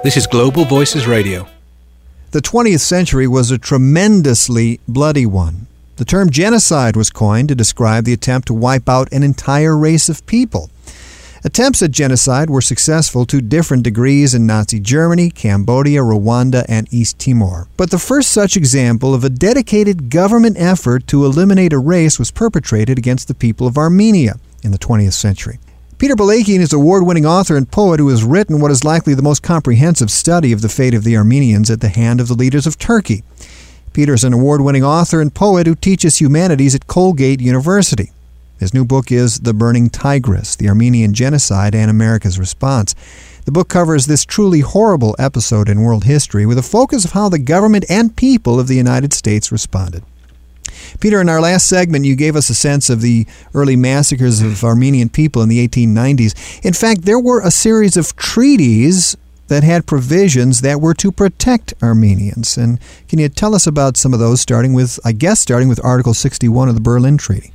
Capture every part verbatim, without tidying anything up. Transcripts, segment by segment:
This is Global Voices Radio. The twentieth century was a tremendously bloody one. The term genocide was coined to describe the attempt to wipe out an entire race of people. Attempts at genocide were successful to different degrees in Nazi Germany, Cambodia, Rwanda, and East Timor. But the first such example of a dedicated government effort to eliminate a race was perpetrated against the people of Armenia in the twentieth century. Peter Balakian is an award-winning author and poet who has written what is likely the most comprehensive study of the fate of the Armenians at the hand of the leaders of Turkey. Peter is an award-winning author and poet who teaches humanities at Colgate University. His new book is The Burning Tigris, The Armenian Genocide and America's Response. The book covers this truly horrible episode in world history with a focus of how the government and people of the United States responded. Peter, in our last segment, you gave us a sense of the early massacres of Armenian people in the eighteen nineties. In fact, there were a series of treaties that had provisions that were to protect Armenians. And can you tell us about some of those, starting with, I guess, starting with Article sixty-one of the Berlin Treaty?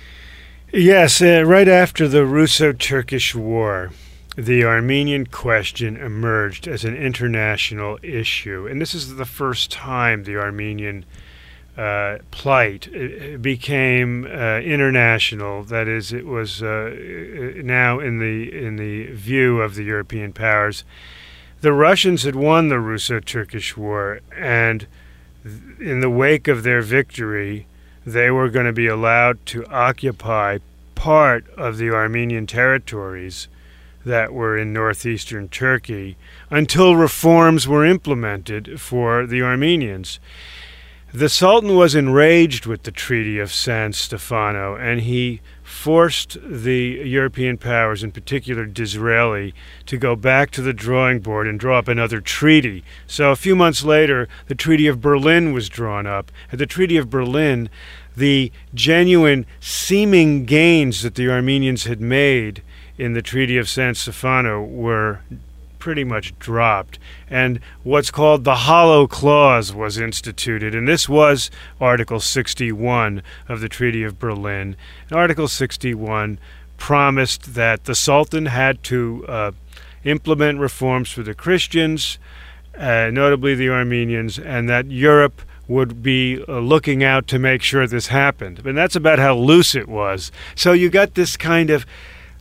Yes, uh, right after the Russo-Turkish War, the Armenian question emerged as an international issue. And this is the first time the Armenian Uh, plight it became uh, international. That is, it was uh, now in the in the view of the European powers. The Russians had won the Russo-Turkish War, and th- in the wake of their victory, they were going to be allowed to occupy part of the Armenian territories that were in northeastern Turkey until reforms were implemented for the Armenians. The Sultan was enraged with the Treaty of San Stefano, and he forced the European powers, in particular Disraeli, to go back to the drawing board and draw up another treaty. So a few months later, the Treaty of Berlin was drawn up. At the Treaty of Berlin, the genuine seeming gains that the Armenians had made in the Treaty of San Stefano were pretty much dropped, and what's called the Hollow Clause was instituted, and this was Article sixty-one of the Treaty of Berlin. And Article sixty-one promised that the Sultan had to uh, implement reforms for the Christians, uh, notably the Armenians, and that Europe would be uh, looking out to make sure this happened. And that's about how loose it was. So you got this kind of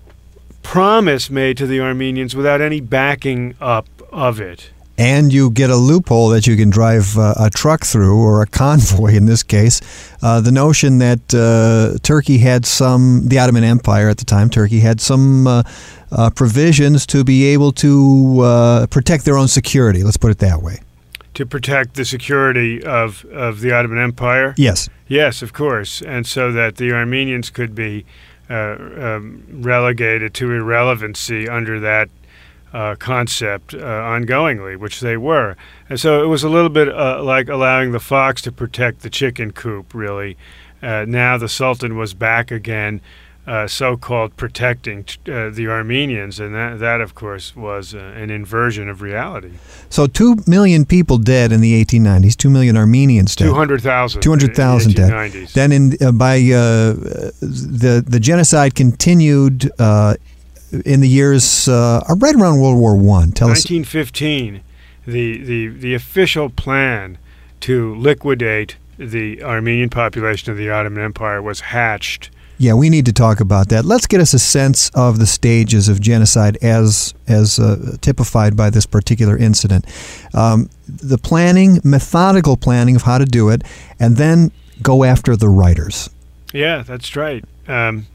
promise made to the Armenians without any backing up of it. And you get a loophole that you can drive uh, a truck through, or a convoy in this case. Uh, the notion that uh, Turkey had some, the Ottoman Empire at the time, Turkey had some uh, uh, provisions to be able to uh, protect their own security. Let's put it that way. To protect the security of, of the Ottoman Empire? Yes. Yes, of course. And so that the Armenians could be Uh, um, relegated to irrelevancy under that uh, concept uh, ongoingly, which they were. And so it was a little bit uh, like allowing the fox to protect the chicken coop, really. Uh, now the Sultan was back again, uh, so-called protecting t- uh, the Armenians, and that, that of course, was uh, an inversion of reality. So two million people dead in the eighteen nineties, two million Armenians dead. two hundred thousand. two hundred thousand dead. Then in, uh, by uh, the, the genocide continued uh, in the years uh, right around World War One. Tell us. nineteen fifteen, the, the, the official plan to liquidate the Armenian population of the Ottoman Empire was hatched. Yeah, we need to talk about that. Let's get us a sense of the stages of genocide as as uh, typified by this particular incident. Um, the planning, methodical planning of how to do it, and then go after the writers. Yeah, that's right. Um,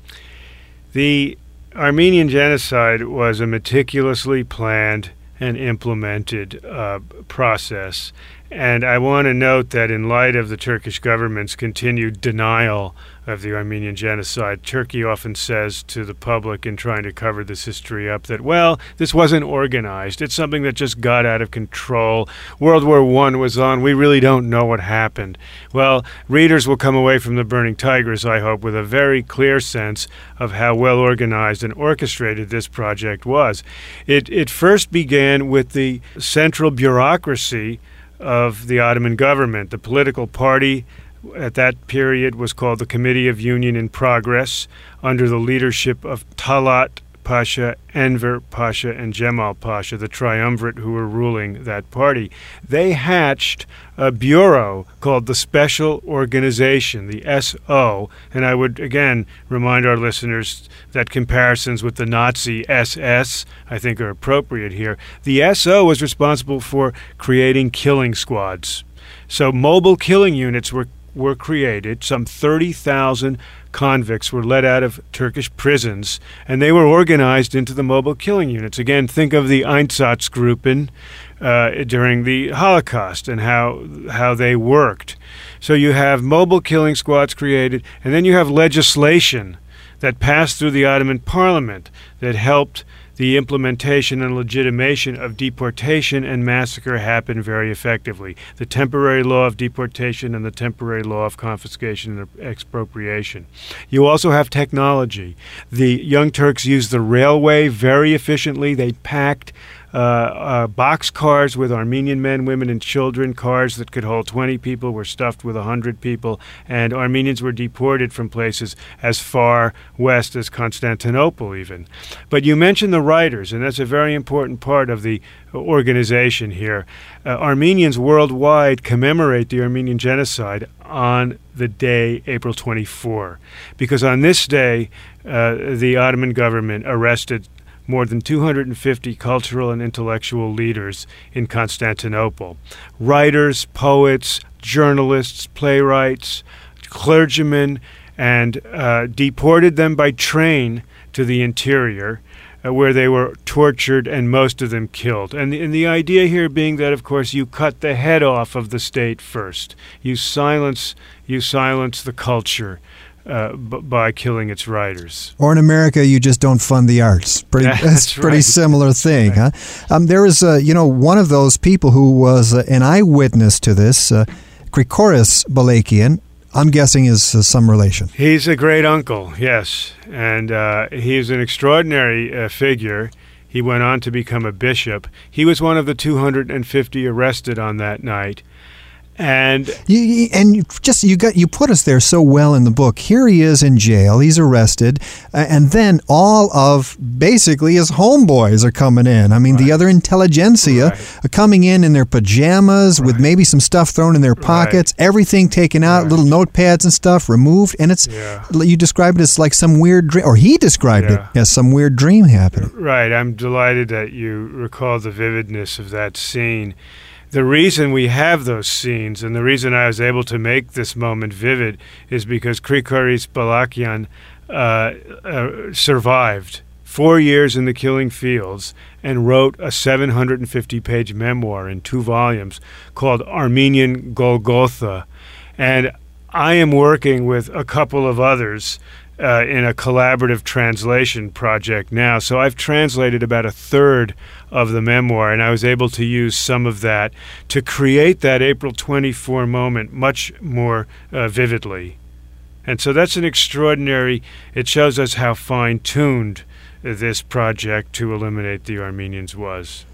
the Armenian genocide was a meticulously planned and implemented uh, process. And I want to note that in light of the Turkish government's continued denial of the Armenian genocide, Turkey often says to the public in trying to cover this history up that, well, this wasn't organized. It's something that just got out of control. World War One was on. We really don't know what happened. Well, readers will come away from The Burning Tigris, I hope, with a very clear sense of how well organized and orchestrated this project was. It, it first began with the central bureaucracy of the Ottoman government. The political party at that period was called the Committee of Union and Progress, under the leadership of Talat Pasha, Enver Pasha, and Jemal Pasha, the triumvirate who were ruling that party. They hatched a bureau called the Special Organization, the S O, and I would again remind our listeners that comparisons with the Nazi S S, I think, are appropriate here. The S O was responsible for creating killing squads. So mobile killing units were, were created. Some thirty thousand convicts were let out of Turkish prisons, and they were organized into the mobile killing units. Again, think of the Einsatzgruppen uh, during the Holocaust and how how they worked. So you have mobile killing squads created, and then you have legislation that passed through the Ottoman Parliament that helped the implementation and legitimation of deportation and massacre happen very effectively. The temporary law of deportation and the temporary law of confiscation and expropriation. You also have technology. The Young Turks used the railway very efficiently. They packed Uh, uh, box cars with Armenian men, women, and children. Cars that could hold twenty people were stuffed with one hundred people, and Armenians were deported from places as far west as Constantinople even. But you mentioned the writers, and that's a very important part of the organization here. Uh, Armenians worldwide commemorate the Armenian genocide on the day April twenty-fourth, because on this day uh, the Ottoman government arrested more than two hundred fifty cultural and intellectual leaders in Constantinople. Writers, poets, journalists, playwrights, clergymen, and uh, deported them by train to the interior, uh, where they were tortured and most of them killed. And the, and the idea here being that, of course, you cut the head off of the state first. You silence, you silence the culture Uh, b- by killing its writers. Or in America, you just don't fund the arts. Pretty, yeah, that's, that's pretty right. similar thing, right. huh? Um, there was, uh, you know, one of those people who was uh, an eyewitness to this, uh, Grigoris Balakian. I'm guessing is uh, some relation. He's a great uncle, yes, and uh, he's an extraordinary uh, figure. He went on to become a bishop. He was one of the two hundred fifty arrested on that night. And you, you, and you just you got you put us there so well in the book. Here he is in jail. He's arrested, uh, and then all of basically his homeboys are coming in. I mean, right. the other intelligentsia right. are coming in in their pajamas right. with maybe some stuff thrown in their pockets. Right. Everything taken out, right. little notepads and stuff removed, and it's yeah. you described it as like some weird dream, or he described yeah. it as some weird dream happening. Right. I'm delighted that you recall the vividness of that scene. The reason we have those scenes and the reason I was able to make this moment vivid is because Grigoris Balakian uh, uh, survived four years in the killing fields and wrote a seven hundred fifty page memoir in two volumes called Armenian Golgotha. And I am working with a couple of others uh, in a collaborative translation project now. So I've translated about a third of the memoir, and I was able to use some of that to create that April twenty-fourth moment much more uh, vividly. And so that's an extraordinary, it shows us how fine-tuned this project to eliminate the Armenians was.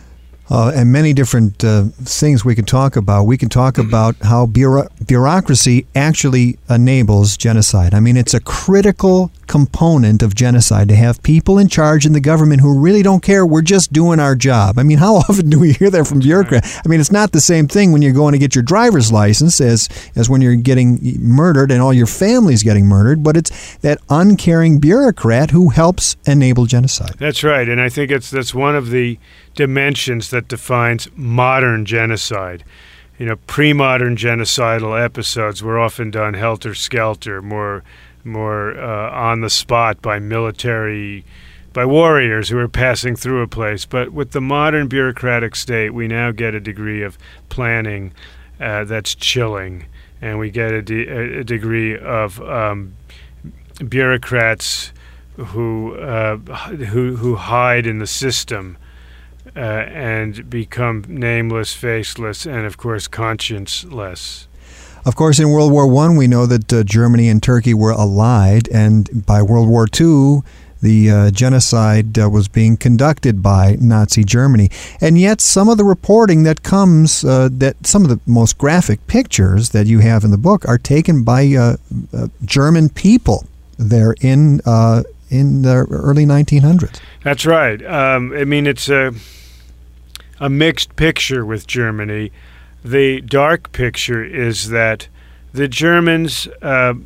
Uh, and many different uh, things we can talk about. We can talk about how bureau- bureaucracy actually enables genocide. I mean, it's a critical component of genocide to have people in charge in the government who really don't care. We're just doing our job. I mean, how often do we hear that from bureaucrats? I mean, it's not the same thing when you're going to get your driver's license as, as when you're getting murdered and all your family's getting murdered, but it's that uncaring bureaucrat who helps enable genocide. That's right, and I think it's that's one of the dimensions that defines modern genocide. You know, pre-modern genocidal episodes were often done helter-skelter, more more uh, on the spot by military, by warriors who were passing through a place. But with the modern bureaucratic state, we now get a degree of planning uh, that's chilling, and we get a, de- a degree of um, bureaucrats who uh, who who hide in the system. Uh, and become nameless, faceless, and, of course, conscienceless. Of course, in World War One, we know that uh, Germany and Turkey were allied, and by World War Two, the uh, genocide uh, was being conducted by Nazi Germany. And yet, some of the reporting that comes, uh, that some of the most graphic pictures that you have in the book are taken by uh, uh, German people there in uh, in the early nineteen hundreds. That's right. Um, I mean, it's a, a mixed picture with Germany. The dark picture is that the Germans uh,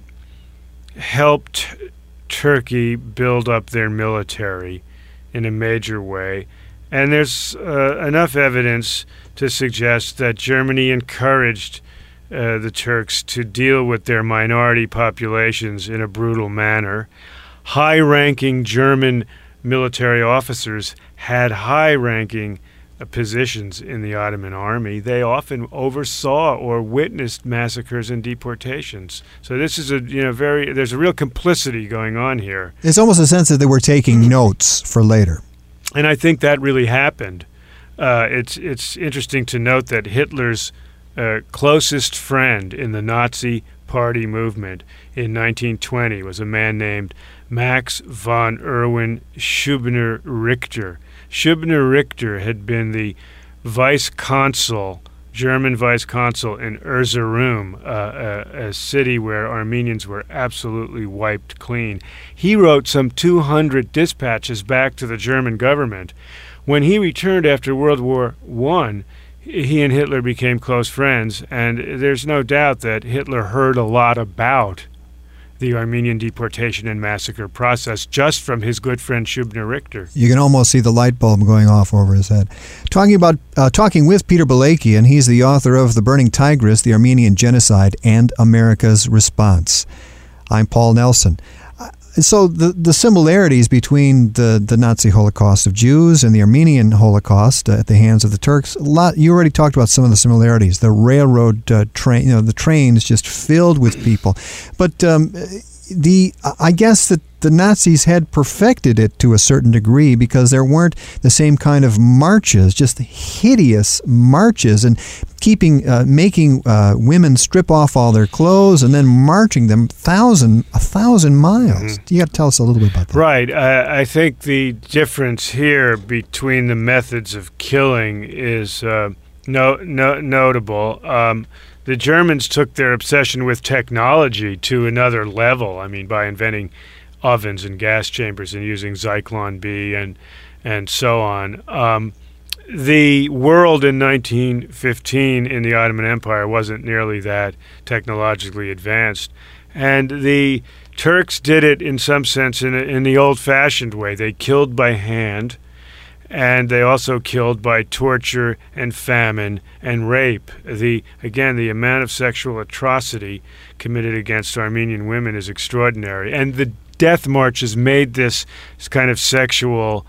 helped Turkey build up their military in a major way. And there's uh, enough evidence to suggest that Germany encouraged uh, the Turks to deal with their minority populations in a brutal manner. High-ranking German military officers had high-ranking uh, positions in the Ottoman army. They often oversaw or witnessed massacres and deportations. So this is a you know very there's a real complicity going on here. It's almost a sense that they were taking notes for later. And I think that really happened. Uh, it's it's interesting to note that Hitler's uh, closest friend in the Nazi Party movement in nineteen twenty was a man named Max von Erwin Schubner-Richter. Schubner-Richter had been the vice consul, German vice consul in Erzurum, uh, a, a city where Armenians were absolutely wiped clean. He wrote some two hundred dispatches back to the German government. When he returned after World War One, he and Hitler became close friends, and there's no doubt that Hitler heard a lot about the Armenian deportation and massacre process just from his good friend Schubner-Richter. You can almost see the light bulb going off over his head. Talking about uh, talking with Peter Balakian, he's the author of The Burning Tigris, The Armenian Genocide and America's Response. I'm Paul Nelson. Uh, so the, the similarities between the, the Nazi Holocaust of Jews and the Armenian Holocaust uh, at the hands of the Turks, a lot. You already talked about some of the similarities. The railroad uh, train, you know, the trains just filled with people. But um, the I guess that the Nazis had perfected it to a certain degree because there weren't the same kind of marches, just hideous marches, and keeping, uh, making uh, women strip off all their clothes and then marching them thousand, a thousand miles. Mm-hmm. You got to tell us a little bit about that. Right. Uh, I think the difference here between the methods of killing is uh, no, no, notable. Um, the Germans took their obsession with technology to another level. I mean, by inventing ovens and gas chambers and using Zyklon B and and so on. Um, the world in nineteen fifteen in the Ottoman Empire wasn't nearly that technologically advanced. And the Turks did it in some sense in, a, in the old-fashioned way. They killed by hand, and they also killed by torture and famine and rape. The again, the amount of sexual atrocity committed against Armenian women is extraordinary. And the death marches made this kind of sexual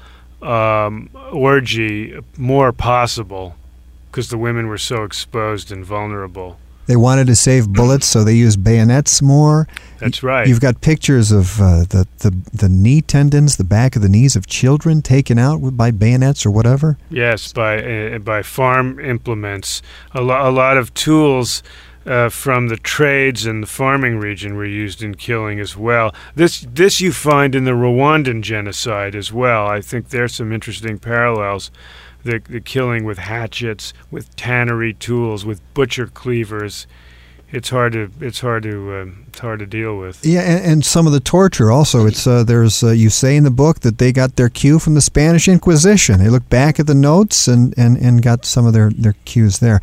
um, orgy more possible because the women were so exposed and vulnerable. They wanted to save bullets, so they used bayonets more. That's right. You've got pictures of uh, the, the, the knee tendons, the back of the knees of children taken out by bayonets or whatever? Yes, by uh, by farm implements. A, lo- a lot of tools Uh, from the trades and the farming region were used in killing as well. This this you find in the Rwandan genocide as well. I think there's some interesting parallels. The, the killing with hatchets, with tannery tools, with butcher cleavers. It's hard to it's hard to um, it's hard to deal with. Yeah, and, and some of the torture also. It's uh, there's uh, you say in the book that they got their cue from the Spanish Inquisition. They looked back at the notes and, and, and got some of their, their cues there.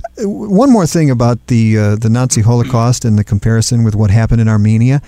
One more thing about the uh, the Nazi Holocaust and the comparison with what happened in Armenia.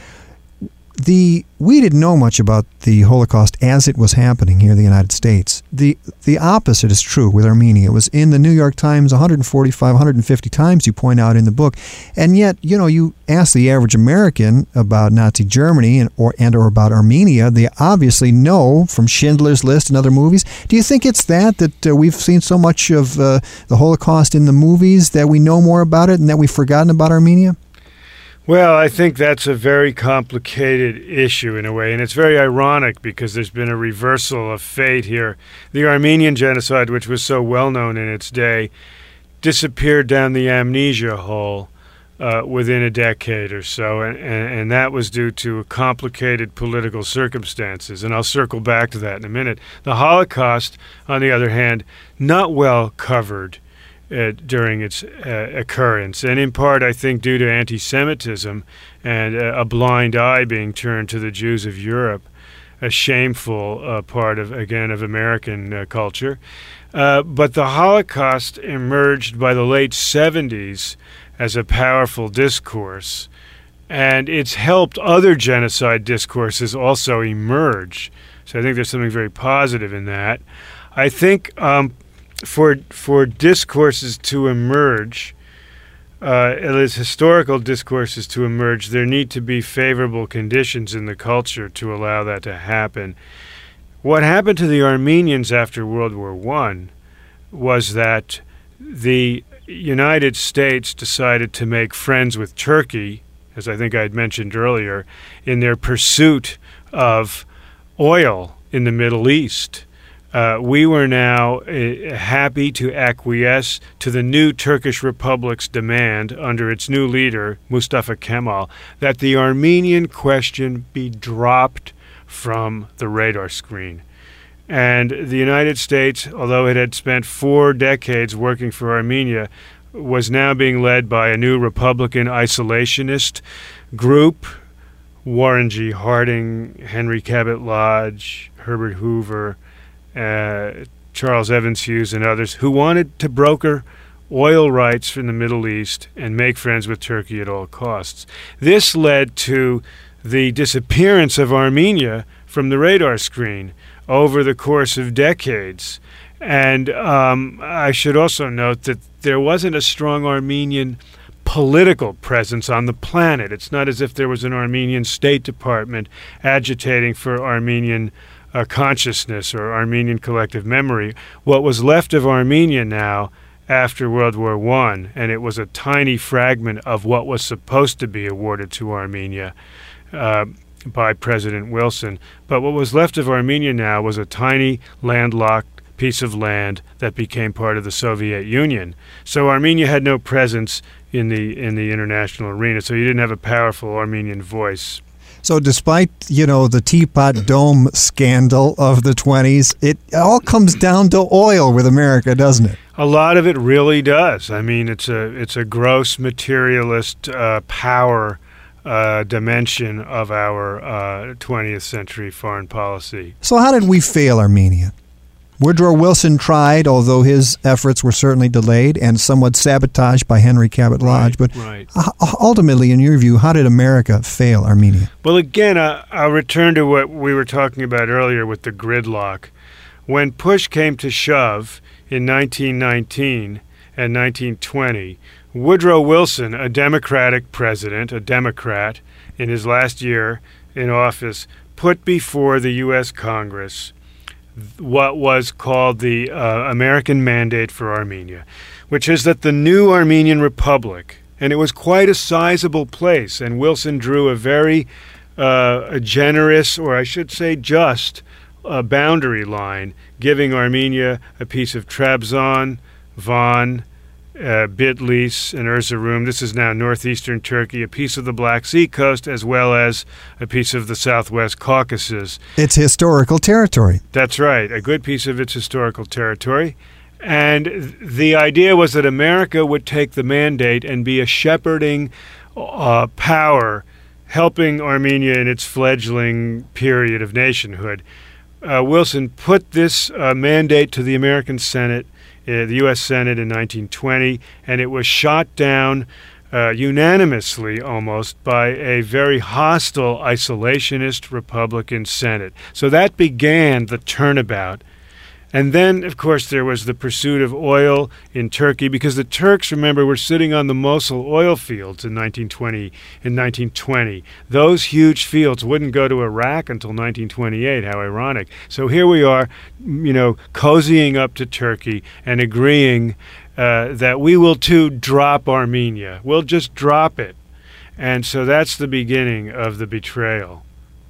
The we didn't know much about the Holocaust as it was happening here in the United States. The the opposite is true with Armenia. It was in the New York Times one forty-five, one fifty times, you point out in the book. And yet, you know, you ask the average American about Nazi Germany and or and or about Armenia, they obviously know from Schindler's List and other movies. Do you think it's that, that uh, we've seen so much of uh, the Holocaust in the movies that we know more about it and that we've forgotten about Armenia? Well, I think that's a very complicated issue in a way, and it's very ironic because there's been a reversal of fate here. The Armenian genocide, which was so well known in its day, disappeared down the amnesia hole uh, within a decade or so, and, and, and that was due to complicated political circumstances, and I'll circle back to that in a minute. The Holocaust, on the other hand, not well covered Uh, during its uh, occurrence, and in part, I think, due to anti-Semitism and uh, a blind eye being turned to the Jews of Europe. a shameful uh, part of, again, of American uh, culture. Uh, but the Holocaust emerged by the late seventies as a powerful discourse, and it's helped other genocide discourses also emerge. So I think there's something very positive in that. I think um, for for discourses to emerge, uh, as historical discourses to emerge, there need to be favorable conditions in the culture to allow that to happen. What happened to the Armenians after World War One was that the United States decided to make friends with Turkey, as I think I had mentioned earlier, in their pursuit of oil in the Middle East. Uh, we were now uh, happy to acquiesce to the new Turkish Republic's demand under its new leader, Mustafa Kemal, that the Armenian question be dropped from the radar screen. And the United States, although it had spent four decades working for Armenia, was now being led by a new Republican isolationist group, Warren G. Harding, Henry Cabot Lodge, Herbert Hoover, uh, Charles Evans Hughes, and others, who wanted to broker oil rights in the Middle East and make friends with Turkey at all costs. This led to the disappearance of Armenia from the radar screen over the course of decades. And um, I should also note that there wasn't a strong Armenian political presence on the planet. It's not as if there was an Armenian State Department agitating for Armenian uh, consciousness or Armenian collective memory. What was left of Armenia now after World War One, and it was a tiny fragment of what was supposed to be awarded to Armenia, uh, by President Wilson. But what was left of Armenia now was a tiny landlocked piece of land that became part of the Soviet Union. So Armenia had no presence in the in the international arena, so you didn't have a powerful Armenian voice. So despite, you know, the Teapot Dome scandal of the twenties, it all comes down to oil with America, doesn't it? A lot of it really does. I mean, it's a it's a gross materialist uh, power Uh, dimension of our uh, twentieth century foreign policy. So how did we fail Armenia? Woodrow Wilson tried, although his efforts were certainly delayed and somewhat sabotaged by Henry Cabot Lodge. Right, but right. ultimately, in your view, how did America fail Armenia? Well, again, uh, I'll return to what we were talking about earlier with the gridlock. When push came to shove in nineteen nineteen and nineteen twenty, Woodrow Wilson, a Democratic president, a Democrat, in his last year in office, put before the U S Congress what was called the uh, American Mandate for Armenia, which is that the new Armenian Republic, and it was quite a sizable place, and Wilson drew a very uh, a generous, or I should say just, uh, boundary line, giving Armenia a piece of Trabzon, Van, Uh, Bitlis, and Erzurum. This is now northeastern Turkey, a piece of the Black Sea coast, as well as a piece of the southwest Caucasus. It's historical territory. That's right, a good piece of its historical territory. And the idea was that America would take the mandate and be a shepherding uh, power, helping Armenia in its fledgling period of nationhood. Uh, Wilson put this uh, mandate to the American Senate, Uh, the U S Senate in nineteen twenty, and it was shot down uh, unanimously almost by a very hostile isolationist Republican Senate. So that began the turnabout. And then, of course, there was the pursuit of oil in Turkey, because the Turks, remember, were sitting on the Mosul oil fields in nineteen twenty. In nineteen twenty, those huge fields wouldn't go to Iraq until nineteen twenty-eight. How ironic! So here we are, you know, cozying up to Turkey and agreeing uh, that we will too drop Armenia. We'll just drop it, and so that's the beginning of the betrayal.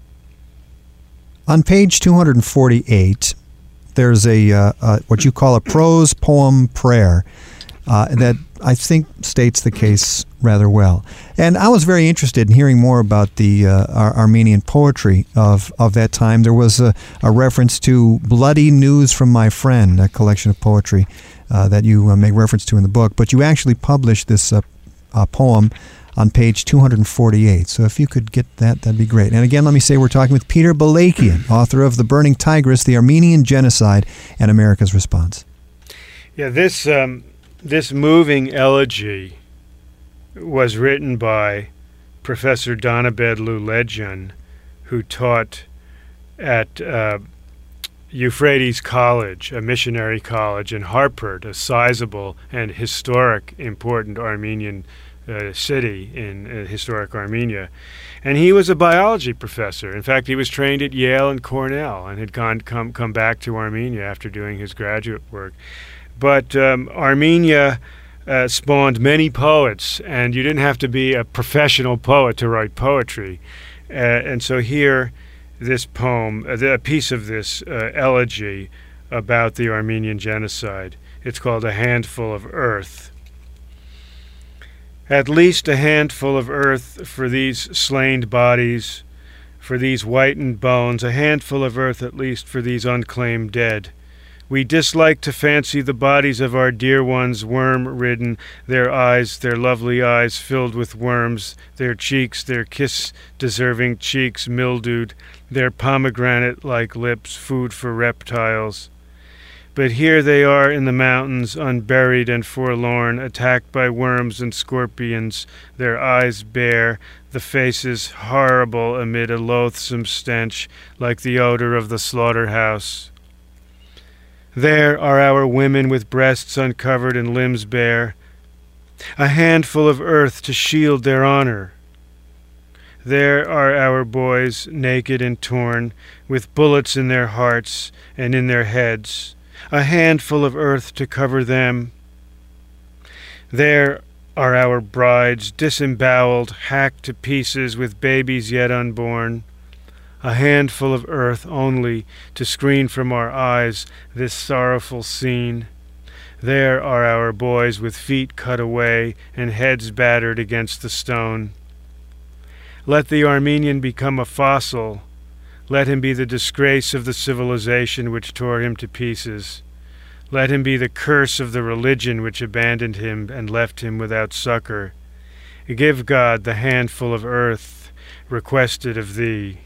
On page two hundred forty-eight. There's a uh, uh, what you call a prose poem prayer uh, that I think states the case rather well. And I was very interested in hearing more about the uh, Ar- Armenian poetry of, of that time. There was a, a reference to Bloody News from My Friend, a collection of poetry uh, that you uh, make reference to in the book. But you actually published this uh, uh, poem on page two forty-eight. So if you could get that, that'd be great. And again, let me say we're talking with Peter Balakian, author of The Burning Tigris, The Armenian Genocide and America's Response. Yeah, this um, this moving elegy was written by Professor Donabedlu Lejan, who taught at uh, Euphrates College, a missionary college in Harpert, a sizable and historic, important Armenian uh, city in uh, historic Armenia. And he was a biology professor. In fact, he was trained at Yale and Cornell and had gone come come back to Armenia after doing his graduate work. But um, Armenia uh, spawned many poets, and you didn't have to be a professional poet to write poetry. Uh, and so here, this poem, uh, a piece of this uh, elegy about the Armenian genocide. It's called A Handful of Earth. At least a handful of earth for these slain bodies, for these whitened bones, a handful of earth at least for these unclaimed dead. We dislike to fancy the bodies of our dear ones worm-ridden, their eyes, their lovely eyes filled with worms, their cheeks, their kiss-deserving cheeks mildewed, their pomegranate-like lips food for reptiles. But here they are in the mountains, unburied and forlorn, attacked by worms and scorpions, their eyes bare, the faces horrible amid a loathsome stench, like the odor of the slaughterhouse. There are our women with breasts uncovered and limbs bare, a handful of earth to shield their honor. There are our boys, naked and torn, with bullets in their hearts and in their heads, a handful of earth to cover them. There are our brides, disemboweled, hacked to pieces with babies yet unborn, a handful of earth only to screen from our eyes this sorrowful scene. There are our boys with feet cut away and heads battered against the stone. Let the Armenian become a fossil. Let him be the disgrace of the civilization which tore him to pieces. Let him be the curse of the religion which abandoned him and left him without succor. Give God the handful of earth requested of thee.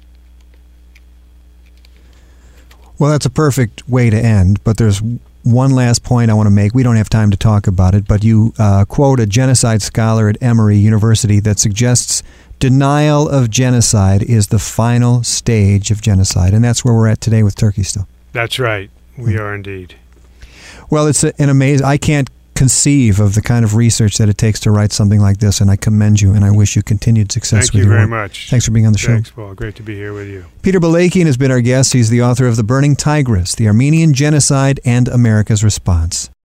Well, that's a perfect way to end, but there's one last point I want to make. We don't have time to talk about it, but you uh, quote a genocide scholar at Emory University that suggests denial of genocide is the final stage of genocide, and that's where we're at today with Turkey still. That's right. We are indeed. Well, it's an amazing... I can't conceive of the kind of research that it takes to write something like this, and I commend you, and I wish you continued success Thank with you your very work. much. Thanks for being on the show. Thanks, Paul. Great to be here with you. Peter Balakian has been our guest. He's the author of The Burning Tigris, The Armenian Genocide and America's Response.